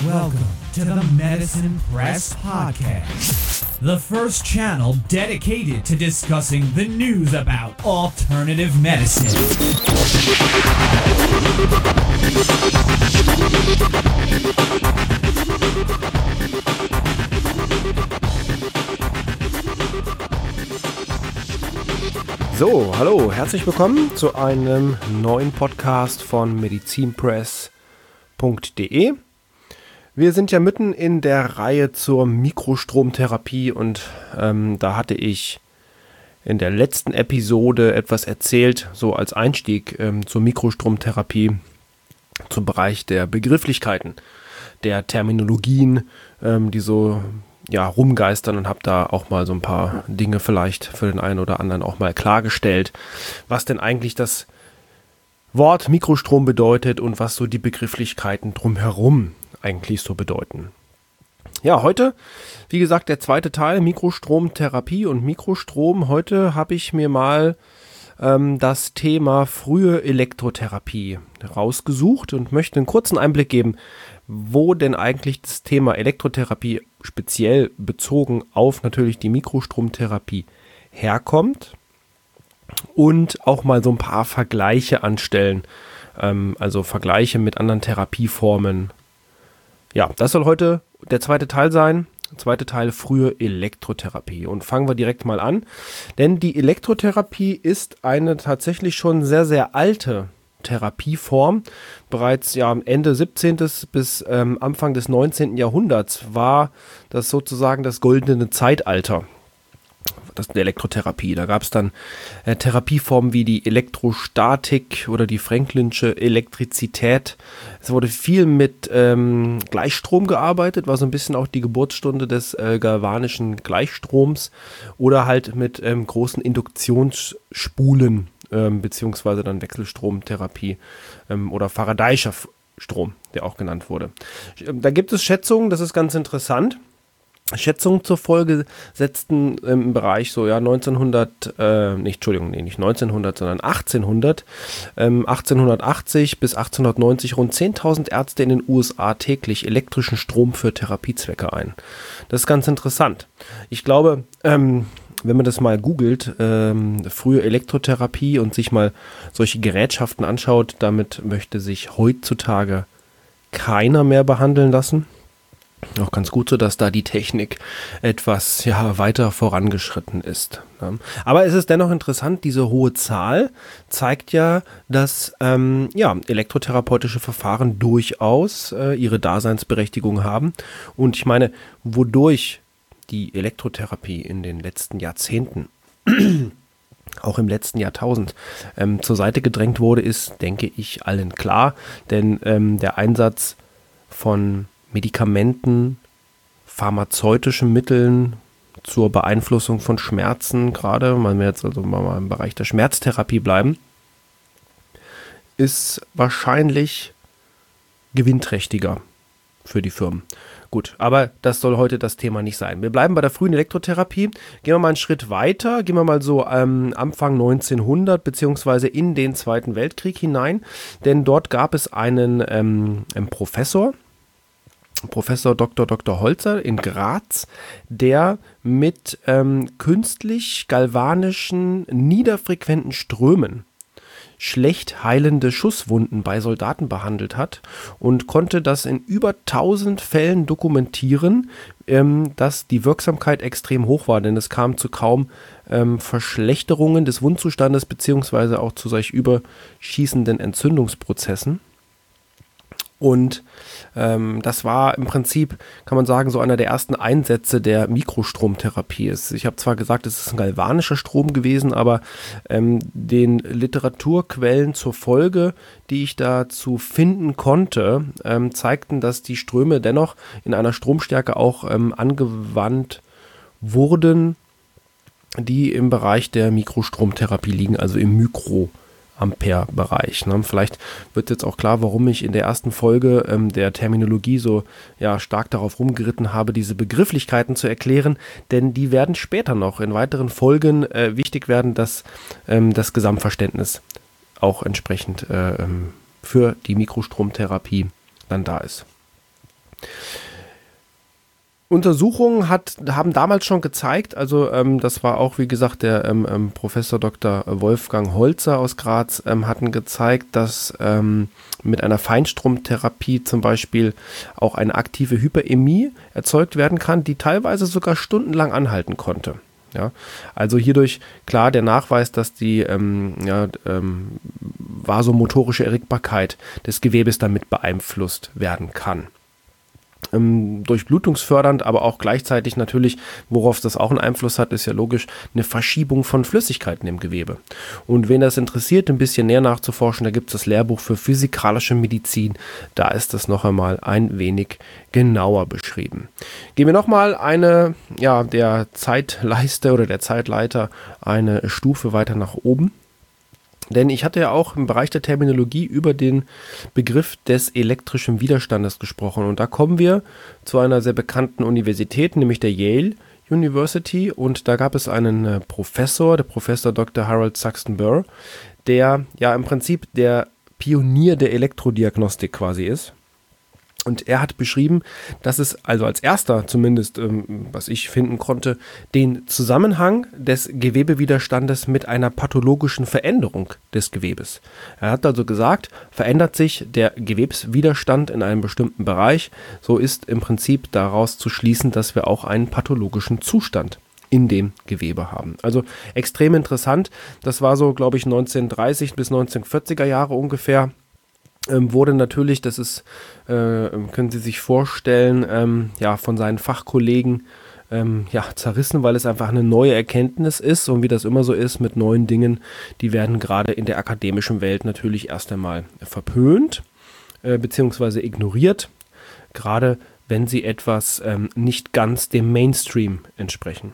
Welcome to the Medicine Press Podcast, the first channel dedicated to discussing the news about alternative medicine. So, hallo, herzlich willkommen zu einem neuen Podcast von medizinpress.de. Wir sind ja mitten in der Reihe zur Mikrostromtherapie und da hatte ich in der letzten Episode etwas erzählt, so als Einstieg zur Mikrostromtherapie, zum Bereich der Begrifflichkeiten, der Terminologien, die so rumgeistern, und habe da auch mal so ein paar Dinge vielleicht für den einen oder anderen auch mal klargestellt, was denn eigentlich das Wort Mikrostrom bedeutet und was so die Begrifflichkeiten drumherum eigentlich so bedeuten. Ja, heute, wie gesagt, der zweite Teil, Mikrostromtherapie und Mikrostrom. Heute habe ich mir mal das Thema frühe Elektrotherapie rausgesucht und möchte einen kurzen Einblick geben, wo denn eigentlich das Thema Elektrotherapie speziell bezogen auf natürlich die Mikrostromtherapie herkommt und auch mal so ein paar Vergleiche anstellen, also Vergleiche mit anderen Therapieformen. Ja, das soll heute der zweite Teil sein. Zweite Teil, frühe Elektrotherapie. Und fangen wir direkt mal an, denn die Elektrotherapie ist eine tatsächlich schon sehr, sehr alte Therapieform. Bereits Ende 17. bis Anfang des 19. Jahrhunderts war das sozusagen das goldene Zeitalter der Elektrotherapie. Da gab es dann Therapieformen wie die Elektrostatik oder die Franklinsche Elektrizität. Es wurde viel mit Gleichstrom gearbeitet, war so ein bisschen auch die Geburtsstunde des galvanischen Gleichstroms, oder halt mit großen Induktionsspulen beziehungsweise dann Wechselstromtherapie oder Faraday'scher Strom, der auch genannt wurde. Da gibt es Schätzungen, das ist ganz interessant. Schätzungen zur Folge setzten im Bereich 1880 bis 1890 rund 10.000 Ärzte in den USA täglich elektrischen Strom für Therapiezwecke ein. Das ist ganz interessant. Ich glaube, wenn man das mal googelt, frühe Elektrotherapie, und sich mal solche Gerätschaften anschaut, damit möchte sich heutzutage keiner mehr behandeln lassen. Auch ganz gut so, dass da die Technik etwas weiter vorangeschritten ist. Aber es ist dennoch interessant, diese hohe Zahl zeigt ja, dass elektrotherapeutische Verfahren durchaus ihre Daseinsberechtigung haben. Und ich meine, wodurch die Elektrotherapie in den letzten Jahrzehnten, auch im letzten Jahrtausend, zur Seite gedrängt wurde, ist, denke ich, allen klar. Denn der Einsatz von Medikamenten, pharmazeutischen Mitteln zur Beeinflussung von Schmerzen, gerade, wenn wir jetzt also mal im Bereich der Schmerztherapie bleiben, ist wahrscheinlich gewinnträchtiger für die Firmen. Gut, aber das soll heute das Thema nicht sein. Wir bleiben bei der frühen Elektrotherapie. Gehen wir mal einen Schritt weiter. Gehen wir mal so Anfang 1900 beziehungsweise in den Zweiten Weltkrieg hinein. Denn dort gab es einen Professor Dr. Holzer in Graz, der mit künstlich galvanischen, niederfrequenten Strömen schlecht heilende Schusswunden bei Soldaten behandelt hat und konnte das in über 1000 Fällen dokumentieren, dass die Wirksamkeit extrem hoch war, denn es kam zu kaum Verschlechterungen des Wundzustandes beziehungsweise auch zu solch überschießenden Entzündungsprozessen. Und das war im Prinzip, kann man sagen, so einer der ersten Einsätze der Mikrostromtherapie. Ich habe zwar gesagt, es ist ein galvanischer Strom gewesen, aber den Literaturquellen zur Folge, die ich dazu finden konnte, zeigten, dass die Ströme dennoch in einer Stromstärke auch angewandt wurden, die im Bereich der Mikrostromtherapie liegen, also im Mikroampere-Bereich. Vielleicht wird jetzt auch klar, warum ich in der ersten Folge der Terminologie so stark darauf rumgeritten habe, diese Begrifflichkeiten zu erklären, denn die werden später noch in weiteren Folgen wichtig werden, dass das Gesamtverständnis auch entsprechend für die Mikrostromtherapie dann da ist. Untersuchungen haben damals schon gezeigt, also das war auch, wie gesagt, der Professor Dr. Wolfgang Holzer aus Graz, hatten gezeigt, dass mit einer Feinstromtherapie zum Beispiel auch eine aktive Hyperämie erzeugt werden kann, die teilweise sogar stundenlang anhalten konnte. Ja, also hierdurch klar der Nachweis, dass die vasomotorische Erregbarkeit des Gewebes damit beeinflusst werden kann. Durchblutungsfördernd, aber auch gleichzeitig natürlich, worauf das auch einen Einfluss hat, ist ja logisch, eine Verschiebung von Flüssigkeiten im Gewebe. Und wen das interessiert, ein bisschen näher nachzuforschen, da gibt es das Lehrbuch für physikalische Medizin, da ist das noch einmal ein wenig genauer beschrieben. Gehen wir nochmal der Zeitleiste oder der Zeitleiter eine Stufe weiter nach oben. Denn ich hatte ja auch im Bereich der Terminologie über den Begriff des elektrischen Widerstandes gesprochen. Und da kommen wir zu einer sehr bekannten Universität, nämlich der Yale University. Und da gab es einen Professor, der Professor Dr. Harold Saxton Burr, der ja im Prinzip der Pionier der Elektrodiagnostik quasi ist. Und er hat beschrieben, dass es also als erster, zumindest was ich finden konnte, den Zusammenhang des Gewebewiderstandes mit einer pathologischen Veränderung des Gewebes. Er hat also gesagt, verändert sich der Gewebswiderstand in einem bestimmten Bereich, so ist im Prinzip daraus zu schließen, dass wir auch einen pathologischen Zustand in dem Gewebe haben. Also extrem interessant. Das war so, glaube ich, 1930 bis 1940er Jahre ungefähr. Wurde natürlich, das ist, können Sie sich vorstellen, von seinen Fachkollegen zerrissen, weil es einfach eine neue Erkenntnis ist und wie das immer so ist mit neuen Dingen, die werden gerade in der akademischen Welt natürlich erst einmal verpönt beziehungsweise ignoriert, gerade wenn sie etwas nicht ganz dem Mainstream entsprechen.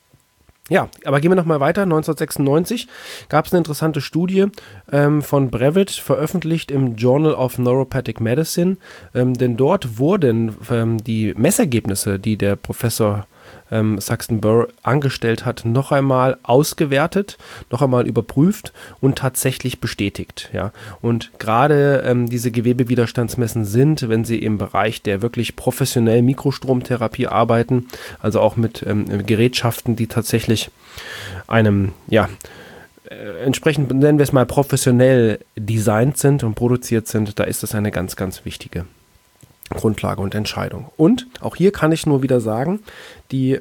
Ja, aber gehen wir nochmal weiter. 1996 gab es eine interessante Studie von Brevet, veröffentlicht im Journal of Neuropathic Medicine, denn dort wurden die Messergebnisse, die der Professor Saxton Burr angestellt hat, noch einmal ausgewertet, noch einmal überprüft und tatsächlich bestätigt. Ja. Und gerade diese Gewebewiderstandsmessen sind, wenn Sie im Bereich der wirklich professionellen Mikrostromtherapie arbeiten, also auch mit Gerätschaften, die tatsächlich einem, entsprechend, nennen wir es mal, professionell designt sind und produziert sind, da ist das eine ganz, ganz wichtige Grundlage und Entscheidung. Und auch hier kann ich nur wieder sagen, die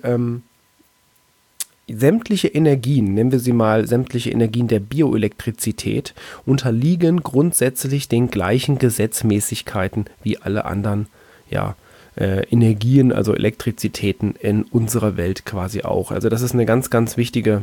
sämtliche Energien, nennen wir sie mal sämtliche Energien der Bioelektrizität, unterliegen grundsätzlich den gleichen Gesetzmäßigkeiten wie alle anderen Energien, also Elektrizitäten in unserer Welt quasi auch. Also das ist eine ganz, ganz wichtige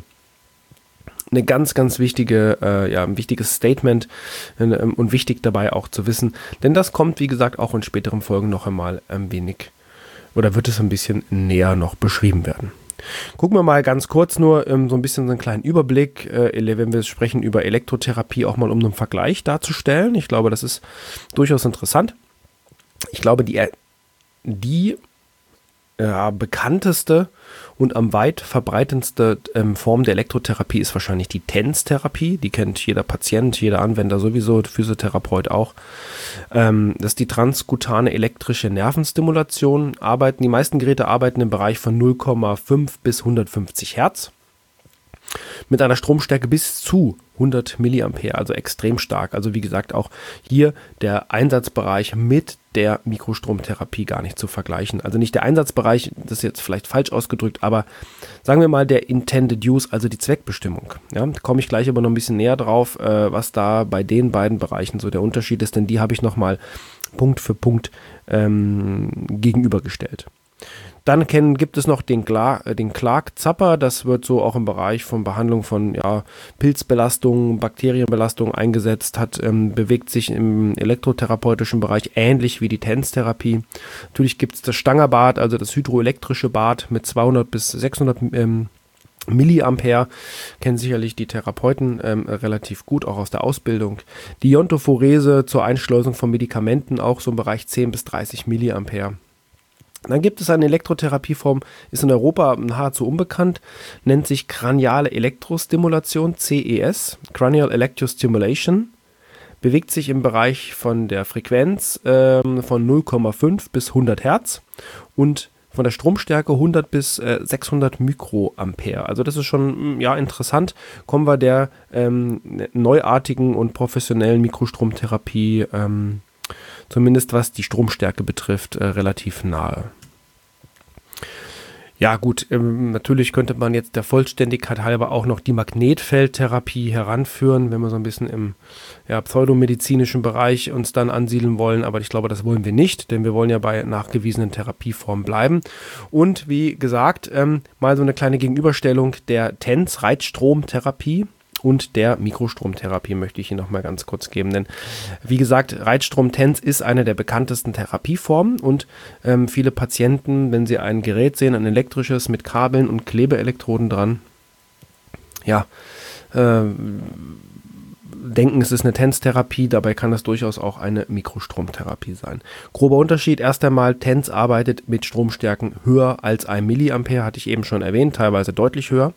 ein wichtiges Statement und wichtig dabei auch zu wissen, denn das kommt, wie gesagt, auch in späteren Folgen noch einmal ein wenig oder wird es ein bisschen näher noch beschrieben werden. Gucken wir mal ganz kurz nur so ein bisschen so einen kleinen Überblick, wenn wir sprechen über Elektrotherapie, auch mal um einen Vergleich darzustellen. Ich glaube, das ist durchaus interessant. Ich glaube, die bekannteste und am weit verbreitendste Form der Elektrotherapie ist wahrscheinlich die TENS-Therapie. Die kennt jeder Patient, jeder Anwender sowieso, Physiotherapeut auch. Das ist die transkutane elektrische Nervenstimulation. Die meisten Geräte arbeiten im Bereich von 0,5 bis 150 Hertz. Mit einer Stromstärke bis zu 100 Milliampere, also extrem stark. Also wie gesagt, auch hier der Einsatzbereich mit der Mikrostromtherapie gar nicht zu vergleichen. Also nicht der Einsatzbereich, das ist jetzt vielleicht falsch ausgedrückt, aber sagen wir mal der Intended Use, also die Zweckbestimmung. Ja, da komme ich gleich aber noch ein bisschen näher drauf, was da bei den beiden Bereichen so der Unterschied ist, denn die habe ich nochmal Punkt für Punkt gegenübergestellt. Dann gibt es noch den Clark-Zapper, das wird so auch im Bereich von Behandlung von Pilzbelastung, Bakterienbelastung eingesetzt, bewegt sich im elektrotherapeutischen Bereich ähnlich wie die TENS-Therapie. Natürlich gibt es das Stangerbad, also das hydroelektrische Bad mit 200 bis 600 Milliampere, kennen sicherlich die Therapeuten relativ gut, auch aus der Ausbildung. Die Iontophorese zur Einschleusung von Medikamenten, auch so im Bereich 10 bis 30 Milliampere. Dann gibt es eine Elektrotherapieform, ist in Europa nahezu unbekannt, nennt sich kraniale Elektrostimulation, CES, Cranial Electrostimulation, bewegt sich im Bereich von der Frequenz von 0,5 bis 100 Hertz und von der Stromstärke 100 bis 600 Mikroampere. Also das ist schon interessant. Kommen wir der neuartigen und professionellen Mikrostromtherapie, zumindest was die Stromstärke betrifft, relativ nahe. Ja gut, natürlich könnte man jetzt der Vollständigkeit halber auch noch die Magnetfeldtherapie heranführen, wenn wir so ein bisschen im pseudomedizinischen Bereich uns dann ansiedeln wollen, aber ich glaube, das wollen wir nicht, denn wir wollen ja bei nachgewiesenen Therapieformen bleiben. Und wie gesagt, mal so eine kleine Gegenüberstellung der TENS-Reizstromtherapie und der Mikrostromtherapie möchte ich Ihnen noch mal ganz kurz geben, denn wie gesagt, Reizstrom-TENS ist eine der bekanntesten Therapieformen und viele Patienten, wenn sie ein Gerät sehen, ein elektrisches mit Kabeln und Klebeelektroden dran, denken, es ist eine TENS-Therapie, dabei kann das durchaus auch eine Mikrostromtherapie sein. Grober Unterschied, erst einmal, TENS arbeitet mit Stromstärken höher als 1 Milliampere, hatte ich eben schon erwähnt, teilweise deutlich höher.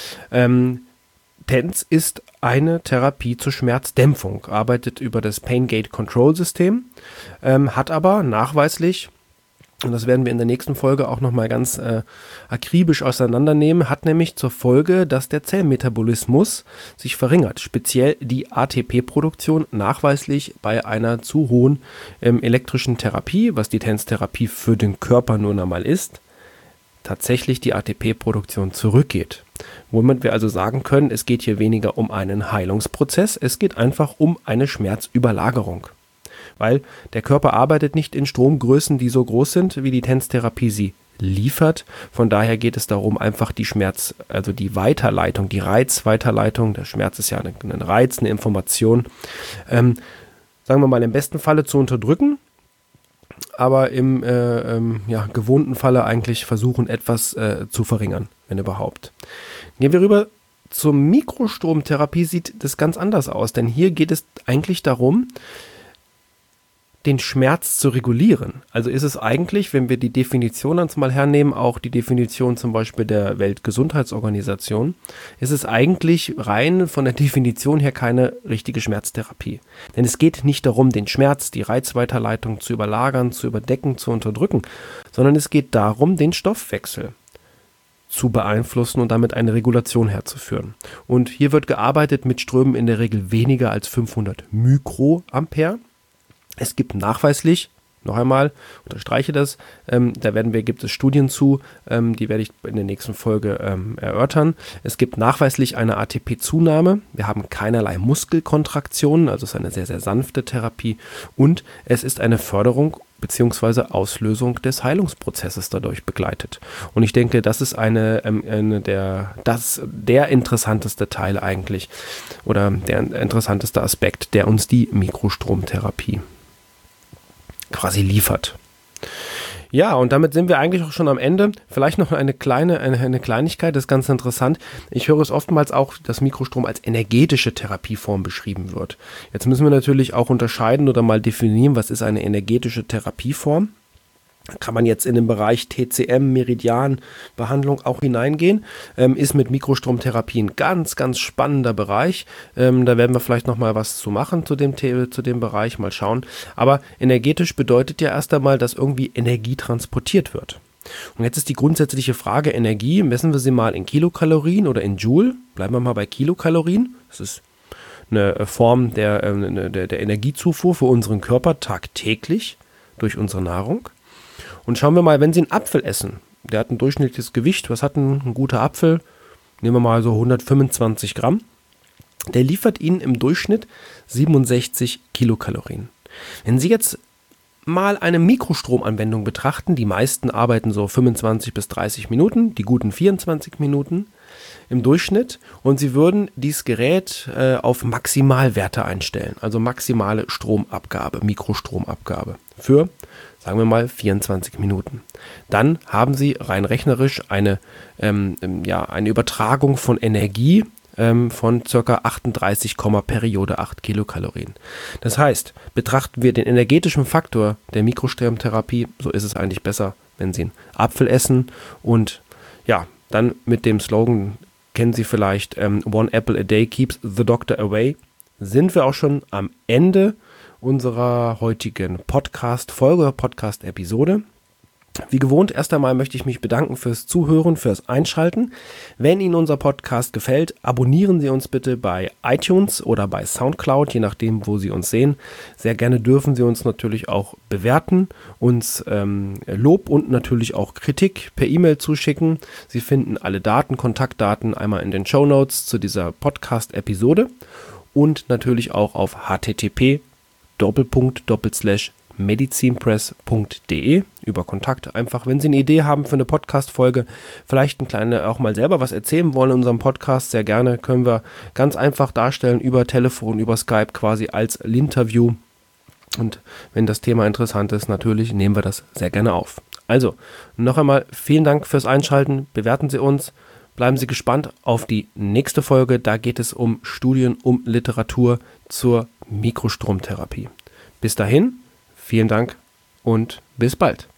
TENS ist eine Therapie zur Schmerzdämpfung, arbeitet über das Pain Gate Control System, hat aber nachweislich, und das werden wir in der nächsten Folge auch nochmal ganz akribisch auseinandernehmen, hat nämlich zur Folge, dass der Zellmetabolismus sich verringert, speziell die ATP-Produktion nachweislich bei einer zu hohen elektrischen Therapie, was die TENS-Therapie für den Körper nun einmal ist, tatsächlich die ATP-Produktion zurückgeht. Womit wir also sagen können, es geht hier weniger um einen Heilungsprozess, es geht einfach um eine Schmerzüberlagerung. Weil der Körper arbeitet nicht in Stromgrößen, die so groß sind, wie die TENS-Therapie sie liefert. Von daher geht es darum, einfach die die Weiterleitung, die Reizweiterleitung, der Schmerz ist ja ein Reiz, eine Information, sagen wir mal im besten Falle zu unterdrücken, aber im gewohnten Falle eigentlich versuchen, etwas zu verringern, wenn überhaupt. Gehen wir rüber zur Mikrostromtherapie, sieht das ganz anders aus, denn hier geht es eigentlich darum, den Schmerz zu regulieren. Also ist es eigentlich, wenn wir die Definition uns mal hernehmen, auch die Definition zum Beispiel der Weltgesundheitsorganisation, ist es eigentlich rein von der Definition her keine richtige Schmerztherapie. Denn es geht nicht darum, den Schmerz, die Reizweiterleitung zu überlagern, zu überdecken, zu unterdrücken, sondern es geht darum, den Stoffwechsel zu beeinflussen und damit eine Regulation herzuführen. Und hier wird gearbeitet mit Strömen in der Regel weniger als 500 Mikroampere. Es gibt nachweislich, noch einmal, unterstreiche das, gibt es Studien zu, die werde ich in der nächsten Folge erörtern. Es gibt nachweislich eine ATP-Zunahme, wir haben keinerlei Muskelkontraktionen, also es ist eine sehr, sehr sanfte Therapie und es ist eine Förderung bzw. Auslösung des Heilungsprozesses dadurch begleitet. Und ich denke, das ist der interessanteste Teil eigentlich oder der interessanteste Aspekt, der uns die Mikrostromtherapie quasi liefert. Ja, und damit sind wir eigentlich auch schon am Ende. Vielleicht noch eine Kleinigkeit, das ist ganz interessant. Ich höre es oftmals auch, dass Mikrostrom als energetische Therapieform beschrieben wird. Jetzt müssen wir natürlich auch unterscheiden oder mal definieren, was ist eine energetische Therapieform. Kann man jetzt in den Bereich TCM, Meridianbehandlung auch hineingehen, ist mit Mikrostromtherapie ein ganz, ganz spannender Bereich. Da werden wir vielleicht nochmal was zu machen zu dem Bereich, mal schauen. Aber energetisch bedeutet ja erst einmal, dass irgendwie Energie transportiert wird. Und jetzt ist die grundsätzliche Frage, Energie, messen wir sie mal in Kilokalorien oder in Joule? Bleiben wir mal bei Kilokalorien. Das ist eine Form der Energiezufuhr für unseren Körper tagtäglich durch unsere Nahrung. Und schauen wir mal, wenn Sie einen Apfel essen, der hat ein durchschnittliches Gewicht, was hat ein guter Apfel? Nehmen wir mal so 125 Gramm. Der liefert Ihnen im Durchschnitt 67 Kilokalorien. Wenn Sie jetzt mal eine Mikrostromanwendung betrachten, die meisten arbeiten so 25 bis 30 Minuten, die guten 24 Minuten im Durchschnitt und Sie würden dieses Gerät auf Maximalwerte einstellen, also maximale Stromabgabe, Mikrostromabgabe für, sagen wir mal, 24 Minuten. Dann haben Sie rein rechnerisch eine Übertragung von Energie von ca. 38, Periode 8 Kilokalorien. Das heißt, betrachten wir den energetischen Faktor der Mikrostromtherapie, so ist es eigentlich besser, wenn Sie einen Apfel essen und ja, dann mit dem Slogan, kennen Sie vielleicht, One Apple a Day keeps the doctor away. sind wir auch schon am Ende unserer heutigen Podcast-Episode. Wie gewohnt, erst einmal möchte ich mich bedanken fürs Zuhören, fürs Einschalten. Wenn Ihnen unser Podcast gefällt, abonnieren Sie uns bitte bei iTunes oder bei Soundcloud, je nachdem, wo Sie uns sehen. Sehr gerne dürfen Sie uns natürlich auch bewerten, uns Lob und natürlich auch Kritik per E-Mail zuschicken. Sie finden alle Kontaktdaten einmal in den Shownotes zu dieser Podcast-Episode und natürlich auch auf http://medizinpress.de über Kontakt einfach. Wenn Sie eine Idee haben für eine Podcast-Folge, vielleicht auch mal selber was erzählen wollen in unserem Podcast, sehr gerne, können wir ganz einfach darstellen über Telefon, über Skype quasi als Interview. Und wenn das Thema interessant ist, natürlich nehmen wir das sehr gerne auf. Also, noch einmal vielen Dank fürs Einschalten, bewerten Sie uns, bleiben Sie gespannt auf die nächste Folge, da geht es um Studien, um Literatur zur Mikrostromtherapie. Bis dahin, vielen Dank und bis bald.